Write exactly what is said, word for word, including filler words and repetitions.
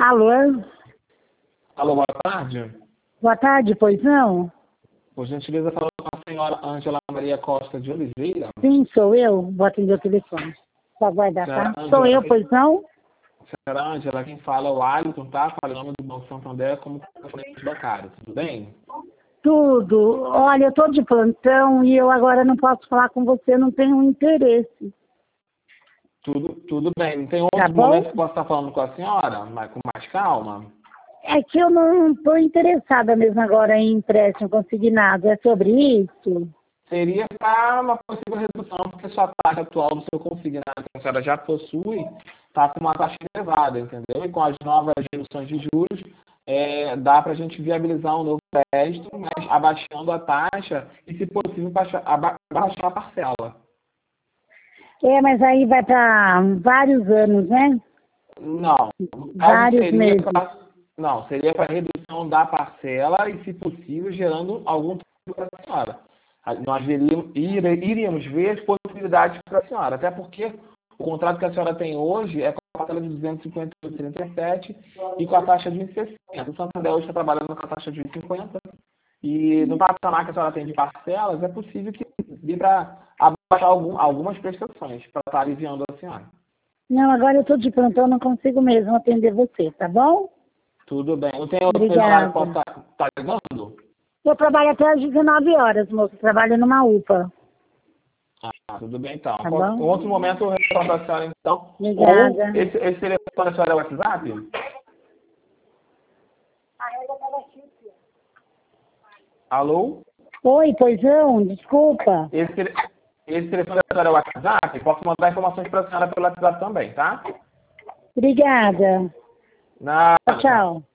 Alô? Alô, boa tarde. Boa tarde, pois não? Por gentileza, falando com a senhora Ângela Maria Costa de Oliveira. Sim, sou eu. Vou atender o telefone. Só aguardar, Senhora tá? Ângela, Sou eu, quem- pois não? senhora Ângela, quem fala é o Alisson, tá? Fala em nome do Banco Santander como correspondente bancário, tudo bem? Tudo. Olha, eu tô de plantão e eu agora não posso falar com você, não tenho interesse. Tudo, tudo bem. Tem Tá outro bom? momento que posso estar falando com a senhora, mas com mais calma? É que eu não estou interessada mesmo agora em empréstimo consignado. É sobre isso? Seria para uma possível redução, porque sua taxa atual do seu consignado, que a senhora já possui, está com uma taxa elevada, entendeu? E com as novas reduções de juros, é, dá para a gente viabilizar um novo crédito, mas abaixando a taxa e, se possível, baixar, aba- abaixar a parcela. É, mas aí vai para vários anos, né? Não, no caso Vários seria meses. para não, seria para redução da parcela e, se possível, gerando algum tipo para a senhora. A- Nós veríamos, ire- iríamos ver as possibilidades para a senhora, até porque o contrato que a senhora tem hoje é com a parcela de duzentos e cinquenta e oito vírgula trinta e sete e com a taxa de um vírgula sessenta. O Santander hoje está trabalhando com a taxa de um vírgula cinquenta e no patamar que a senhora tem de parcelas, é possível que dê para abaixar algum, algumas prestações para estar aliviando a senhora. Não, agora eu estou de plantão, não consigo mesmo atender você, tá bom? Tudo bem. Não tem outro horário que possa Obrigada. estar tá ligando? Eu trabalho até às dezenove horas, moço. Trabalho numa U P A, Ah, tudo bem então. tá Qual- bom? Em outro momento eu retorno a senhora então. Ou Obrigada. esse, esse telefone da senhora é o WhatsApp? Alô? Oi, pois não, desculpa. Esse, tele- esse telefone da senhora é o WhatsApp? Posso mandar informações para a senhora pelo WhatsApp também, tá? Obrigada. Nada. Tchau.